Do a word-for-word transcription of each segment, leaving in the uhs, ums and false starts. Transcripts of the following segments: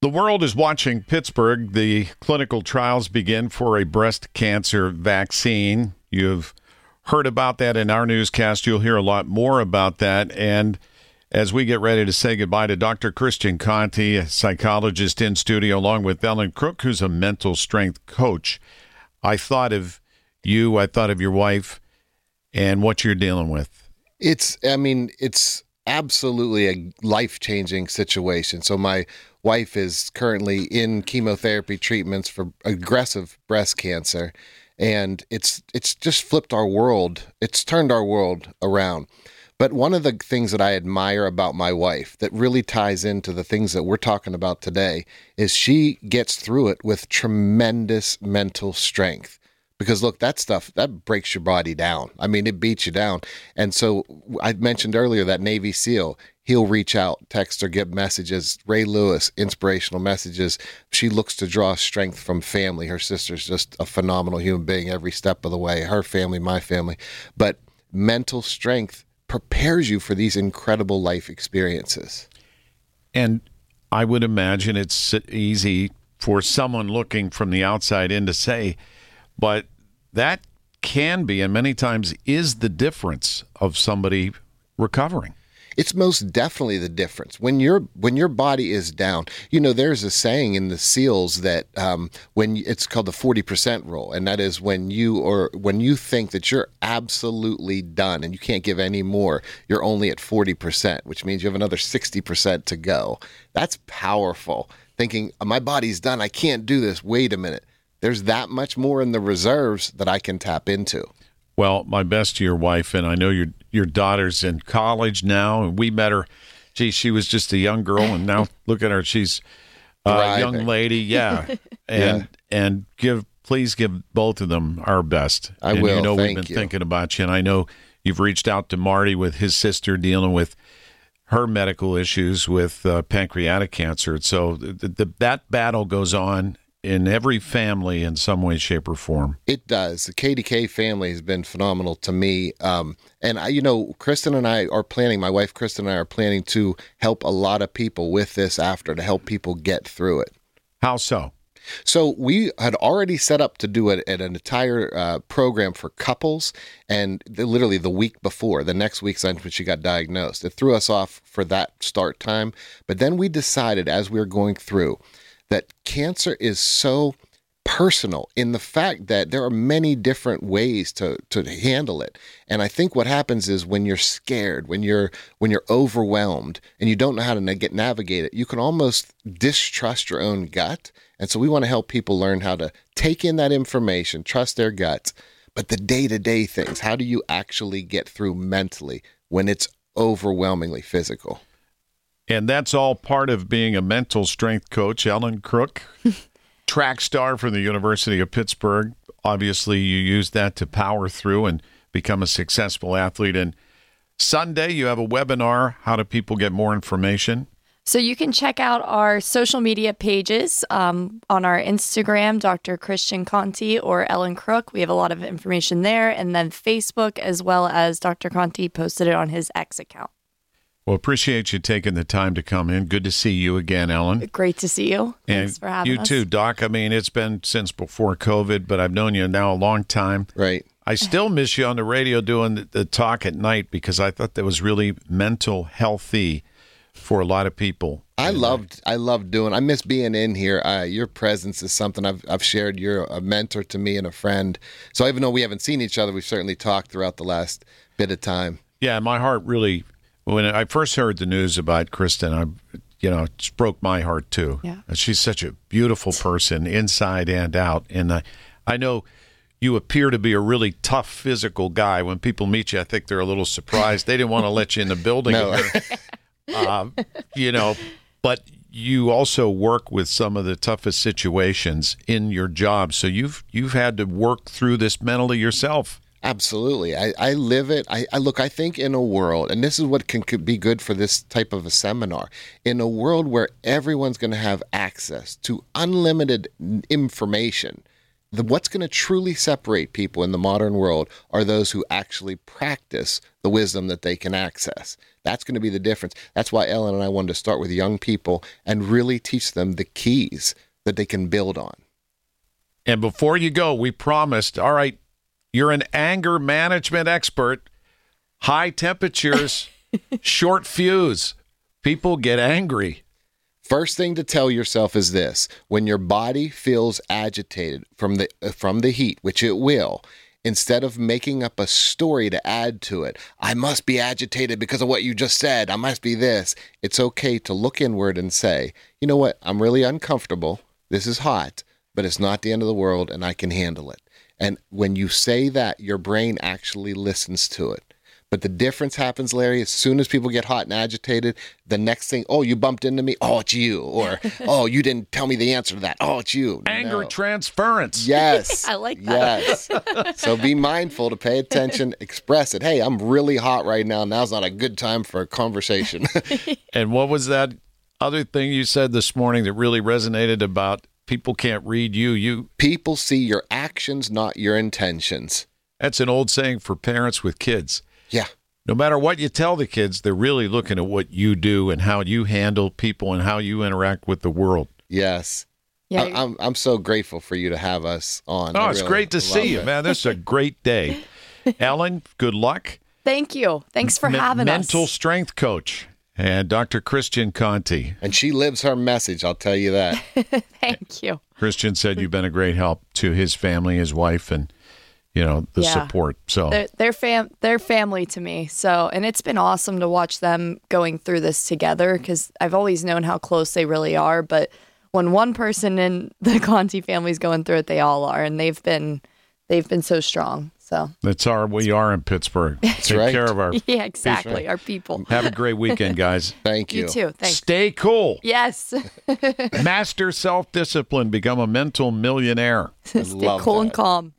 The world is watching Pittsburgh. The clinical trials begin for a breast cancer vaccine. You've heard about that in our newscast. You'll hear a lot more about that. And as we get ready to say goodbye to Doctor Christian Conti, a psychologist in studio, along with Ellen Crook, who's a mental strength coach, I thought of you, I thought of your wife, and what you're dealing with. It's, I mean, it's absolutely a life-changing situation. So my wife is currently in chemotherapy treatments for aggressive breast cancer, and it's it's just flipped our world. It's turned our world around. But one of the things that I admire about my wife that really ties into the things that we're talking about today is she gets through it with tremendous mental strength. Because, look, that stuff, that breaks your body down. I mean, it beats you down. And so I mentioned earlier that Navy SEAL, he'll reach out, text or get messages. Ray Lewis, inspirational messages. She looks to draw strength from family. Her sister's just a phenomenal human being every step of the way. Her family, my family. But mental strength prepares you for these incredible life experiences. And I would imagine it's easy for someone looking from the outside in to say, but that can be, and many times is, the difference of somebody recovering. It's most definitely the difference. When your when your body is down, you know, there's a saying in the SEALs that um, when it's called the forty percent rule, and that is when you or when you think that you're absolutely done and you can't give any more, you're only at forty percent, which means you have another sixty percent to go. That's powerful. Thinking, my body's done, I can't do this. Wait a minute. There's that much more in the reserves that I can tap into. Well, my best to your wife, and I know your your daughter's in college now, and we met her. Gee, she was just a young girl, and now look at her. She's a young lady, yeah. And yeah. and give please give both of them our best. I and will. You know, Thank we've been you. thinking about you, and I know you've reached out to Marty with his sister dealing with her medical issues with uh, pancreatic cancer. So the, the, that battle goes on in every family in some way, shape, or form. It does. The K D K family has been phenomenal to me. Um, and, I, you know, Kristen and I are planning, my wife Kristen and I are planning to help a lot of people with this after, to help people get through it. How so? So we had already set up to do it at an entire uh, program for couples, and the, literally the week before, the next week's when she got diagnosed. It threw us off for that start time. But then we decided as we were going through that cancer is so personal in the fact that there are many different ways to to handle it. And I think what happens is when you're scared, when you're when you're overwhelmed and you don't know how to na- get navigate it, you can almost distrust your own gut. And so we want to help people learn how to take in that information, trust their guts. But the day-to-day things, how do you actually get through mentally when it's overwhelmingly physical? And that's all part of being a mental strength coach. Ellen Crook, track star from the University of Pittsburgh. Obviously, you use that to power through and become a successful athlete. And Sunday, you have a webinar. How do people get more information? So you can check out our social media pages um, on our Instagram, Doctor Christian Conti or Ellen Crook. We have a lot of information there. And then Facebook, as well as Doctor Conti posted it on his X account. Well, appreciate you taking the time to come in. Good to see you again, Ellen. Great to see you. Thanks and for having you us. You too, Doc. I mean, it's been since before COVID, but I've known you now a long time. Right. I still miss you on the radio doing the, the talk at night because I thought that was really mental healthy for a lot of people. I loved I loved doing I miss being in here. Uh, your presence is something I've I've shared. You're a mentor to me and a friend. So even though we haven't seen each other, we've certainly talked throughout the last bit of time. Yeah, my heart really, when I first heard the news about Kristen, I, you know, it just broke my heart too. Yeah. She's such a beautiful person inside and out. And I, I know you appear to be a really tough physical guy. When people meet you, I think they're a little surprised. They didn't want to let you in the building. No. uh, you know, but you also work with some of the toughest situations in your job. So you've you've had to work through this mentally yourself. Absolutely. I, I live it. I, I look, I think in a world, and this is what can could be good for this type of a seminar, in a world where everyone's going to have access to unlimited information, The, what's going to truly separate people in the modern world are those who actually practice the wisdom that they can access. That's going to be the difference. That's why Ellen and I wanted to start with young people and really teach them the keys that they can build on. And before you go, we promised, all right, you're an anger management expert. High temperatures, short fuse. People get angry. First thing to tell yourself is this: when your body feels agitated from the from the heat, which it will, instead of making up a story to add to it, I must be agitated because of what you just said, I must be this, it's okay to look inward and say, you know what, I'm really uncomfortable, this is hot, but it's not the end of the world and I can handle it. And when you say that, your brain actually listens to it. But the difference happens, Larry, as soon as people get hot and agitated, the next thing, oh, you bumped into me? Oh, it's you. Or, oh, you didn't tell me the answer to that. Oh, it's you. Anger no. transference. Yes. I like that. Yes. So be mindful to pay attention, express it. Hey, I'm really hot right now. Now's not a good time for a conversation. And what was that other thing you said this morning that really resonated about people can't read you? You People see your actions, not your intentions. That's an old saying for parents with kids. Yeah. No matter what you tell the kids, they're really looking at what you do and how you handle people and how you interact with the world. Yes. Yeah, I, I'm I'm so grateful for you to have us on. Oh, I it's really great to love see you, it. man. This is a great day. Ellen, good luck. Thank you. Thanks for Me- having mental us. strength coach and Doctor Christian Conti. And she lives her message, I'll tell you that. Thank you. Christian said you've been a great help to his family, his wife, and you know the Yeah. support. So They're, they're fam they're family to me. So, and it's been awesome to watch them going through this together because I've always known how close they really are. But when one person in the Conti family is going through it, they all are, and they've been they've been so strong. So that's our we are in Pittsburgh. Take right. care of our. yeah, exactly. Our people. Have a great weekend, guys. Thank you. You too. Thanks. Stay cool. Yes. Master self-discipline. Become a mental millionaire. Stay love cool and that. calm.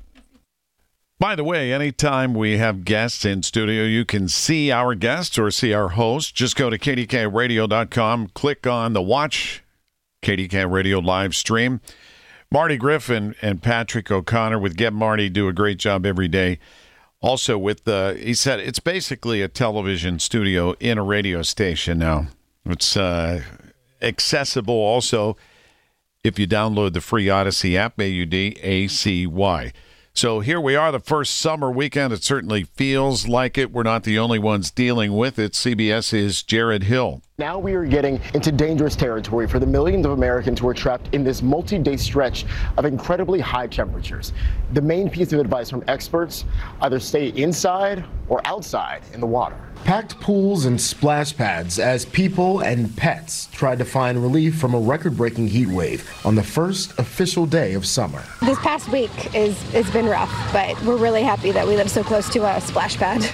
By the way, anytime we have guests in studio, you can see our guests or see our host. Just go to K D K radio dot com, click on the Watch K D K Radio live stream. Marty Griffin and Patrick O'Connor with Get Marty do a great job every day. Also with, uh, he said, it's basically a television studio in a radio station now. It's uh, accessible also if you download the free Odyssey app, A U D A C Y. So here we are, the first summer weekend. It certainly feels like it. We're not the only ones dealing with it. CBS's Jared Hill. Now we are getting into dangerous territory for the millions of Americans who are trapped in this multi-day stretch of incredibly high temperatures. The main piece of advice from experts, either stay inside or outside in the water. Packed pools and splash pads as people and pets tried to find relief from a record-breaking heat wave on the first official day of summer. This past week is it's been rough, but we're really happy that we live so close to a splash pad.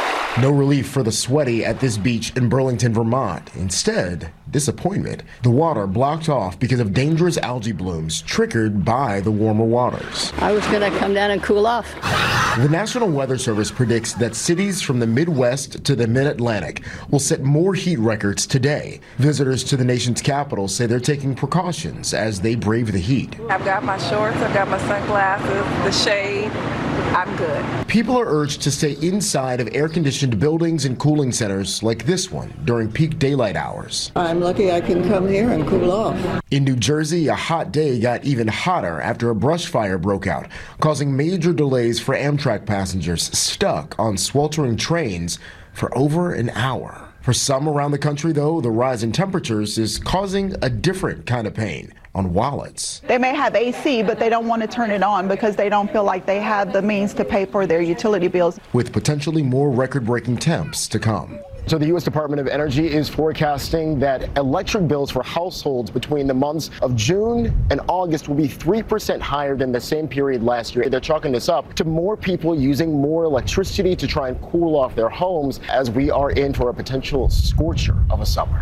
No relief for the sweaty at this beach in Burlington, Vermont. Instead, disappointment. The water blocked off because of dangerous algae blooms triggered by the warmer waters. I was going to come down and cool off. The National Weather Service predicts that cities from the Midwest to the Mid-Atlantic will set more heat records today. Visitors to the nation's capital say they're taking precautions as they brave the heat. I've got my shorts, I've got my sunglasses, the shade. I'm good. People are urged to stay inside of air-conditioned buildings and cooling centers like this one during peak daylight hours. I'm lucky I can come here and cool off. In New Jersey, a hot day got even hotter after a brush fire broke out, causing major delays for Amtrak passengers stuck on sweltering trains for over an hour. For some around the country, though, the rise in temperatures is causing a different kind of pain on wallets. They may have A C, but they don't want to turn it on because they don't feel like they have the means to pay for their utility bills. With potentially more record-breaking temps to come. So the U S Department of Energy is forecasting that electric bills for households between the months of June and August will be three percent higher than the same period last year. They're chalking this up to more people using more electricity to try and cool off their homes as we are in for a potential scorcher of a summer.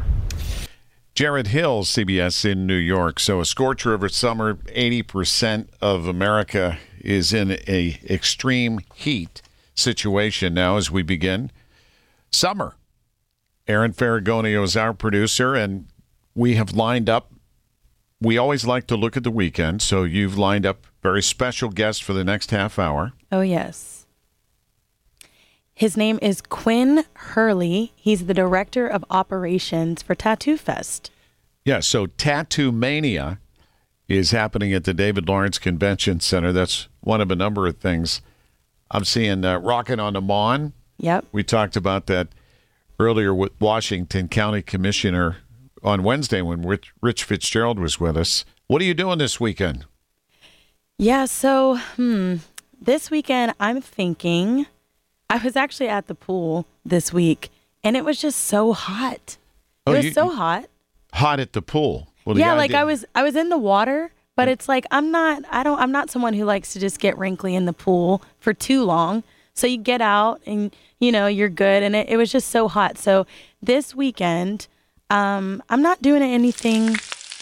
Jared Hill, C B S in New York. So a scorcher of a summer, eighty percent of America is in a extreme heat situation now as we begin summer. Aaron Ferragonio is our producer, and we have lined up we always like to look at the weekend, so you've lined up a very special guest for the next half hour. Oh, yes. His name is Quinn Hurley. He's the director of operations for Tattoo Fest. Yeah, so Tattoo Mania is happening at the David Lawrence Convention Center. That's one of a number of things. I'm seeing uh, Rockin' on the Mon. Yep. We talked about that earlier with Washington County Commissioner on Wednesday when Rich, Rich Fitzgerald was with us. What are you doing this weekend? Yeah, so hmm, this weekend I'm thinking, I was actually at the pool this week, and it was just so hot. It Oh, was you- so hot. Hot at the pool. Well, the Yeah, like idea- I was I was in the water, but it's like I'm not I don't I'm not someone who likes to just get wrinkly in the pool for too long. So you get out and you know, you're good, and it, it was just so hot. So this weekend, um, I'm not doing anything.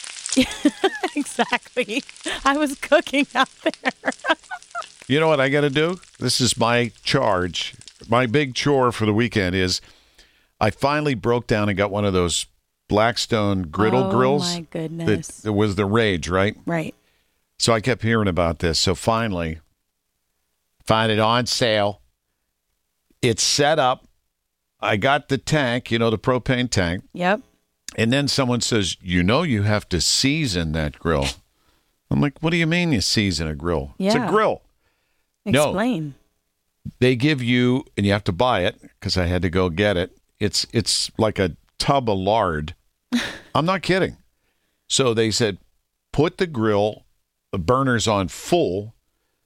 Exactly. I was cooking out there. You know what I got to do? This is my charge. My big chore for the weekend is I finally broke down and got one of those Blackstone griddle Oh, grills. my goodness. That, that was the rage, right? Right. So I kept hearing about this. So finally, find it on sale. It's set up. I got the tank, you know, the propane tank. Yep. And then someone says, you know, you have to season that grill. I'm like, what do you mean you season a grill? It's a Yeah. grill. No. Explain. They give you, and you have to buy it because I had to go get it. It's it's like a tub of lard. I'm not kidding. So they said, put the grill, the burners on full,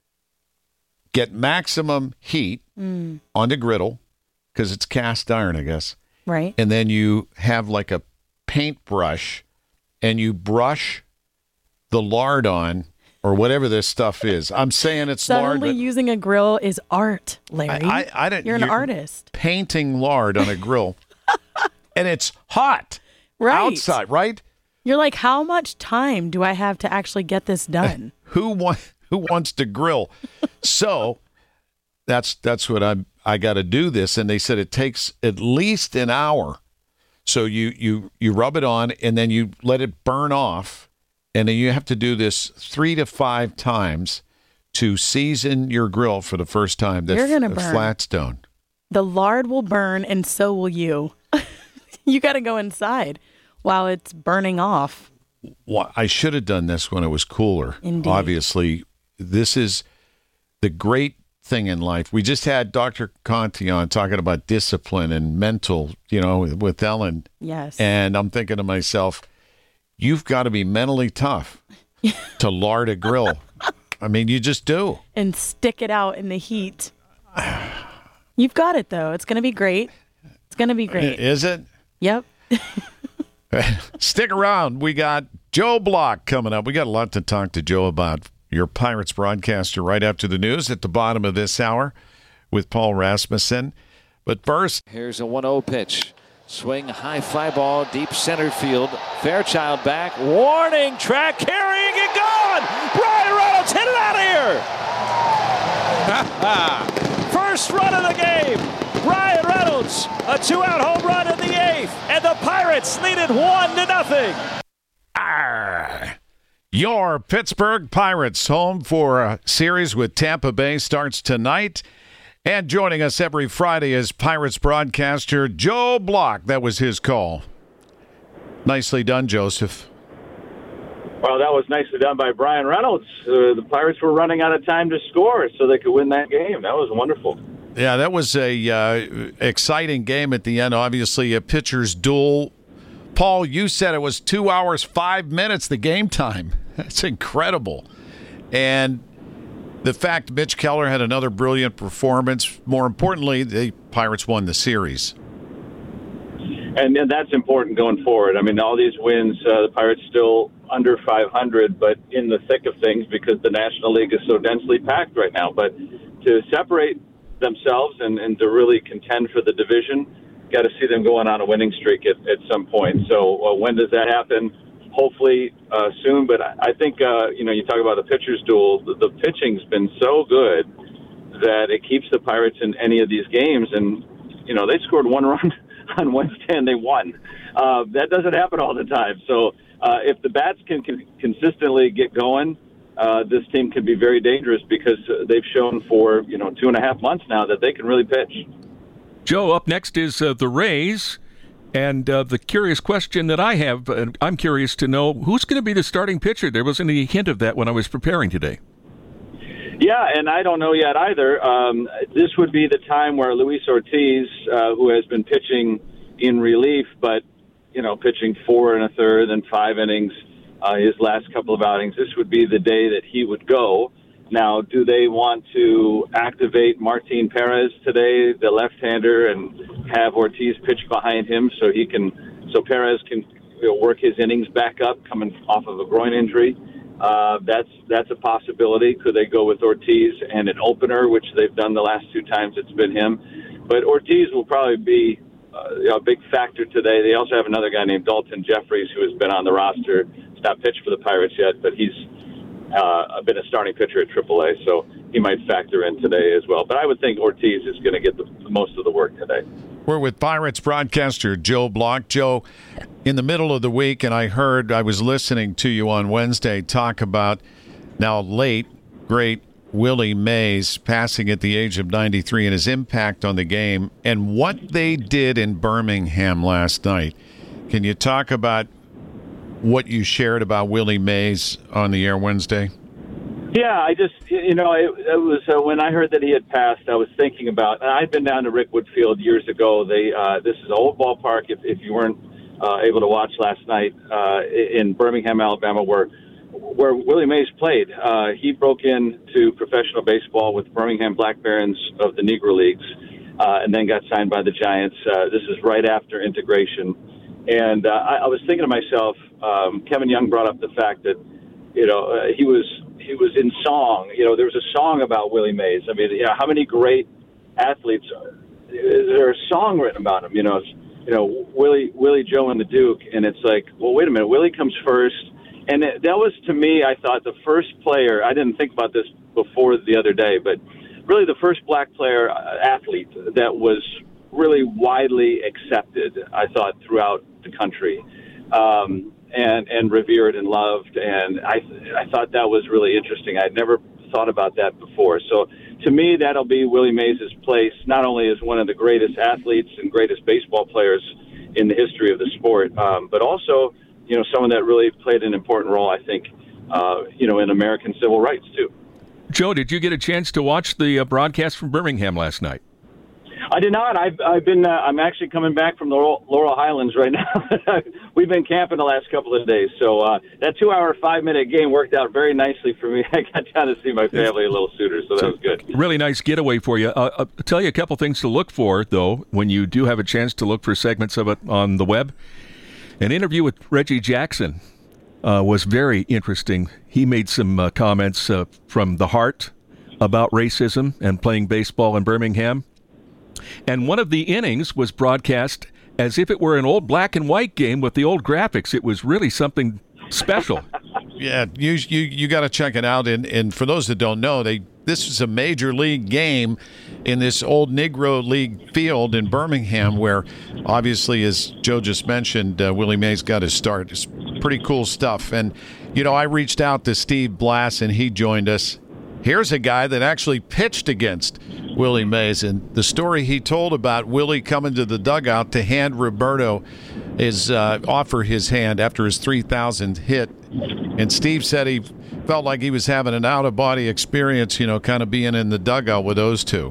get maximum heat Mm. on the griddle because it's cast iron, I guess. Right. And then you have like a paintbrush and you brush the lard on or whatever this stuff is. I'm saying it's lard. Suddenly but using a grill is art, Larry. I, I, I don't, You're an artist. Painting lard on a grill. And it's hot Right. outside, right? You're like, how much time do I have to actually get this done? Who want, who wants to grill? So that's that's what I I got to do this. And they said it takes at least an hour. So you you you rub it on and then you let it burn off, and then you have to do this three to five times to season your grill for the first time. The, You're gonna the burn. Flatstone. The lard will burn, and so will you. You got to go inside while it's burning off. Well, I should have done this when it was cooler. Indeed. Obviously, this is the great thing in life. We just had Doctor Conti on talking about discipline and mental, you know, with Ellen. Yes. And I'm thinking to myself, you've got to be mentally tough to lard a grill. I mean, you just do. And stick it out in the heat. You've got it, though. It's going to be great. It's going to be great. Is it? Yep. Stick around. We got Joe Block coming up. We got a lot to talk to Joe about. Your Pirates broadcaster right after the news at the bottom of this hour with Paul Rasmussen. But first, here's a one oh pitch. Swing, high fly ball, deep center field. Fairchild back. Warning track, carrying it, gone! Brian Reynolds hit it out of here! First run of the game. Brian Reynolds, a two-out home run in the eighth, and the Pirates lead it one to nothing. Arr. Your Pittsburgh Pirates, home for a series with Tampa Bay, starts tonight. And joining us every Friday is Pirates broadcaster Joe Block. That was his call. Nicely done, Joseph. Well, that was nicely done by Brian Reynolds. Uh, the Pirates were running out of time to score so they could win that game. That was wonderful. Yeah, that was a uh, exciting game at the end. Obviously, a pitcher's duel. Paul, you said it was two hours, five minutes, the game time. That's incredible. And the fact Mitch Keller had another brilliant performance. More importantly, the Pirates won the series. And, and that's important going forward. I mean, all these wins, uh, the Pirates still under five hundred, but in the thick of things because the National League is so densely packed right now. But to separate themselves and, and to really contend for the division, got to see them going on a winning streak at, at some point. So uh, when does that happen? Hopefully uh, soon. But I, I think, uh, you know, you talk about the pitcher's duel. The, the pitching's been so good that it keeps the Pirates in any of these games. And, you know, they scored one run on Wednesday and they won. Uh, that doesn't happen all the time. So uh, if the bats can, can consistently get going, uh, this team can be very dangerous because they've shown for, you know, two and a half months now that they can really pitch. Joe, up next is uh, the Rays. And uh, the curious question that I have, uh, I'm curious to know, who's going to be the starting pitcher? There wasn't any hint of that when I was preparing today. Yeah, and I don't know yet either. Um, this would be the time where Luis Ortiz, uh, who has been pitching in relief, but, you know, pitching four and a third and five innings uh, his last couple of outings, this would be the day that he would go. Now, do they want to activate Martin Perez today, the left-hander, and have Ortiz pitch behind him so he can, so Perez can, you know, work his innings back up coming off of a groin injury? Uh, that's that's a possibility. Could they go with Ortiz and an opener, which they've done the last two times it's been him? But Ortiz will probably be uh, you know, a big factor today. They also have another guy named Dalton Jeffries who has been on the roster. He's not pitched for the Pirates yet, but he's Uh, been a starting pitcher at triple A, so he might factor in today as well. But I would think Ortiz is going to get the, the most of the work today. We're with Pirates broadcaster Joe Block. Joe, in the middle of the week, and I heard, I was listening to you on Wednesday talk about now late, great Willie Mays passing at the age of ninety-three and his impact on the game and what they did in Birmingham last night. Can you talk about what you shared about Willie Mays on the air Wednesday? Yeah, I just, you know, it, it was uh, when I heard that he had passed, I was thinking about, and I'd been down to Rickwood Field years ago. They, uh, this is an old ballpark, if, if you weren't uh, able to watch last night, uh, in Birmingham, Alabama, where where Willie Mays played. Uh, he broke into professional baseball with Birmingham Black Barons of the Negro Leagues, uh, and then got signed by the Giants. Uh, this is right after integration. And uh, I, I was thinking to myself, um, Kevin Young brought up the fact that, you know, uh, he was he was in song. You know, there was a song about Willie Mays. I mean, you know, how many great athletes are, is there a song written about him? You know, it's, you know, Willie Willie Joe and the Duke, and it's like, well, wait a minute, Willie comes first, and it, that was to me, I thought the first player. I didn't think about this before the other day, but really the first black player uh, athlete that was really widely accepted, I thought, throughout the country, um, and and revered and loved, and I I thought that was really interesting. I'd never thought about that before. So to me, that'll be Willie Mays' place, not only as one of the greatest athletes and greatest baseball players in the history of the sport, um, but also, you know, someone that really played an important role, I think, uh, you know, in American civil rights too. Joe, did you get a chance to watch the uh, broadcast from Birmingham last night? I did not. I've I've been. Uh, I'm actually coming back from the Laurel, Laurel Highlands right now. We've been camping the last couple of days, so uh, that two-hour, five-minute game worked out very nicely for me. I got down to see my family a little sooner, so that was good. Really nice getaway for you. Uh, I'll tell you a couple things to look for, though, when you do have a chance to look for segments of it on the web. An interview with Reggie Jackson uh, was very interesting. He made some uh, comments uh, from the heart about racism and playing baseball in Birmingham. And one of the innings was broadcast as if it were an old black and white game with the old graphics. It was really something special. Yeah, you you, you got to check it out. And, and for those that don't know, they this is a major league game in this old Negro League field in Birmingham where, obviously, as Joe just mentioned, uh, Willie Mays got his start. It's pretty cool stuff. And, you know, I reached out to Steve Blass, and he joined us. Here's a guy that actually pitched against Willie Mays, and the story he told about Willie coming to the dugout to hand Roberto his uh, offer his hand after his three thousandth hit, and Steve said he felt like he was having an out-of-body experience, you know, kind of being in the dugout with those two.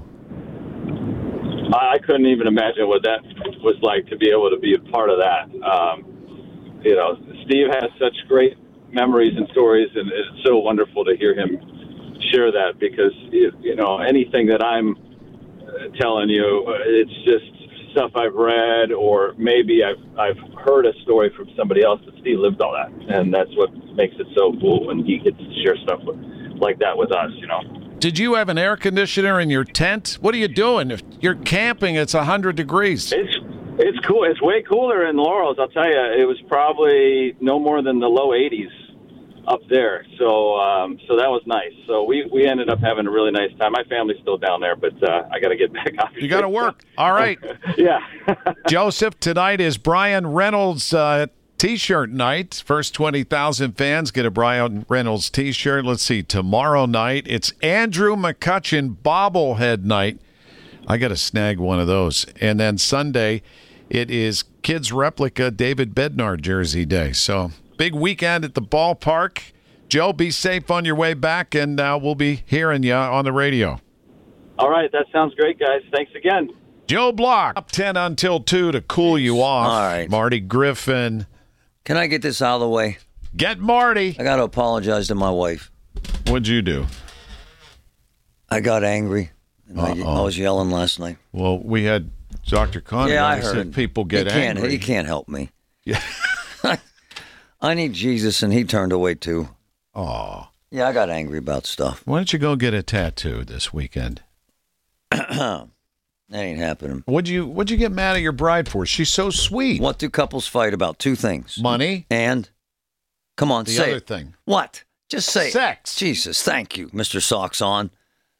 I couldn't even imagine what that was like to be able to be a part of that. Um, you know, Steve has such great memories and stories, and it's so wonderful to hear him share that, because you know, anything that I'm telling you, it's just stuff I've read, or maybe I've I've heard a story from somebody else, but Steve lived all that, and that's what makes it so cool when he gets to share stuff with, like that with us, you know. Did you have an air conditioner in your tent? What are you doing? If you're camping, it's one hundred degrees. It's it's cool. It's way cooler in Laurels, I'll tell you. It was probably no more than the low eighties up there. So um, so that was nice. So we, we ended up having a really nice time. My family's still down there, but uh, I got to get back. Obviously. You got to work. All right. Yeah. Joseph, tonight is Brian Reynolds uh, T-shirt night. First twenty thousand fans get a Brian Reynolds T-shirt. Let's see. Tomorrow night, it's Andrew McCutchen bobblehead night. I got to snag one of those. And then Sunday, it is Kids Replica David Bednar Jersey Day. So big weekend at the ballpark. Joe, be safe on your way back, and uh, we'll be hearing you on the radio. All right. That sounds great, guys. Thanks again. Joe Block, up ten until two to cool you off. All right. Marty Griffin. Can I get this out of the way? Get Marty. I got to apologize to my wife. What'd you do? I got angry. And I, I was yelling last night. Well, we had Doctor Conrad. Yeah, I said heard. People get he can't, angry. He can't help me. Yeah. I need Jesus, and he turned away too. Oh. Yeah, I got angry about stuff. Why don't you go get a tattoo this weekend? That ain't happening. What'd you What'd you get mad at your bride for? She's so sweet. What do couples fight about? Two things. Money and come on, the say other it. thing. What? Just say sex. It. Jesus, thank you, Mister Socks On.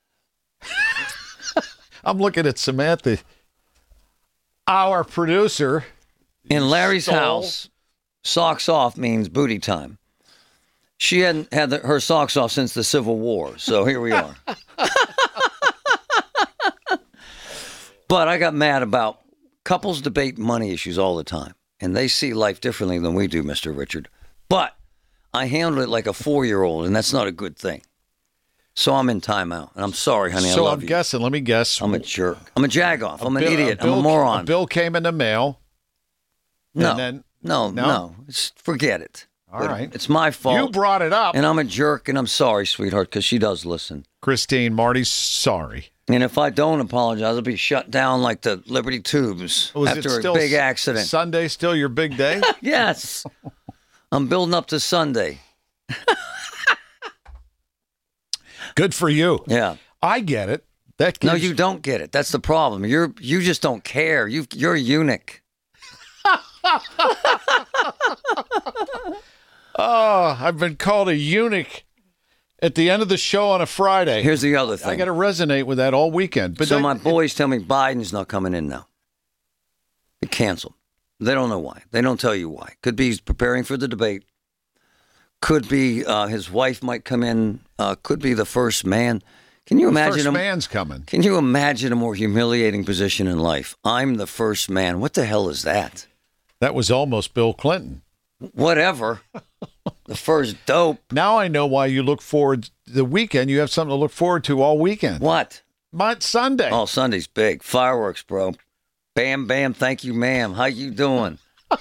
I'm looking at Samantha, our producer. In Larry's Soul. house, socks off means booty time. She hadn't had the, her socks off since the Civil War, so here we are. But I got mad about couples debate money issues all the time, and they see life differently than we do, Mister Richard. But I handled it like a four-year-old, and that's not a good thing. So I'm in timeout, and I'm sorry, honey. So I love I'm you. guessing. Let me guess. I'm a jerk. I'm a jagoff. I'm an bill, idiot. A bill, I'm a moron. A bill came in the mail. No, and then, no, no, no. It's, forget it. All but right. It's my fault. You brought it up. And I'm a jerk, and I'm sorry, sweetheart, because she does listen. Christine, Marty's sorry. And if I don't apologize, I'll be shut down like the Liberty Tubes Was after it a still big s- accident. Sunday still your big day? Yes. I'm building up to Sunday. Good for you. Yeah. I get it. That No, gives- you don't get it. That's the problem. You're you just don't care. You you're a eunuch. Oh, I've been called a eunuch at the end of the show on a Friday. Here's the other thing. I got to resonate with that all weekend. But so that- my boys tell me Biden's not coming in now. It canceled. They don't know why. They don't tell you why. Could be he's preparing for the debate. Could be uh, his wife might come in. Uh, could be the first man. Can you the imagine first him? man's coming. Can you imagine a more humiliating position in life? I'm the first man. What the hell is that? That was almost Bill Clinton. Whatever. The first dope. Now I know why you look forward to the weekend. You have something to look forward to all weekend. What? My Sunday. Oh, Sunday's big. Fireworks, bro. Bam, bam. Thank you, ma'am. How you doing?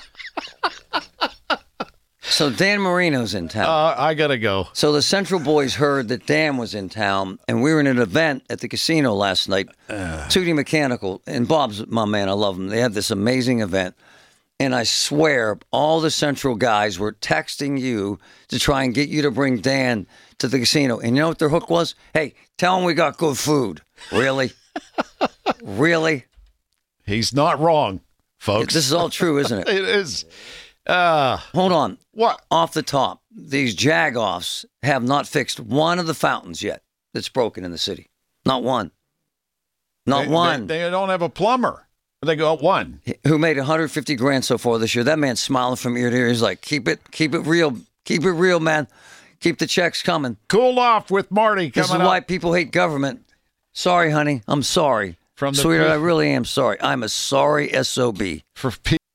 So Dan Marino's in town. Uh, I got to go. So the Central Boys heard that Dan was in town, and we were in an event at the casino last night, uh. Tootie Mechanical, and Bob's my man. I love him. They had this amazing event, and I swear all the Central guys were texting you to try and get you to bring Dan to the casino. And you know what their hook was? Hey, tell him we got good food. Really? Really? He's not wrong, folks. This is all true, isn't it? It is. Uh, Hold on. What? Off the top, these jagoffs have not fixed one of the fountains yet that's broken in the city. Not one. Not they, one. They, they don't have a plumber. They go one. Who made one hundred fifty grand so far this year. That man's smiling from ear to ear. He's like, keep it, keep it real. Keep it real, man. Keep the checks coming. Cool off with Marty coming This is up. why people hate government. Sorry, honey. I'm sorry. From the Sweetheart, pe- I really am sorry. I'm a sorry S O B. For people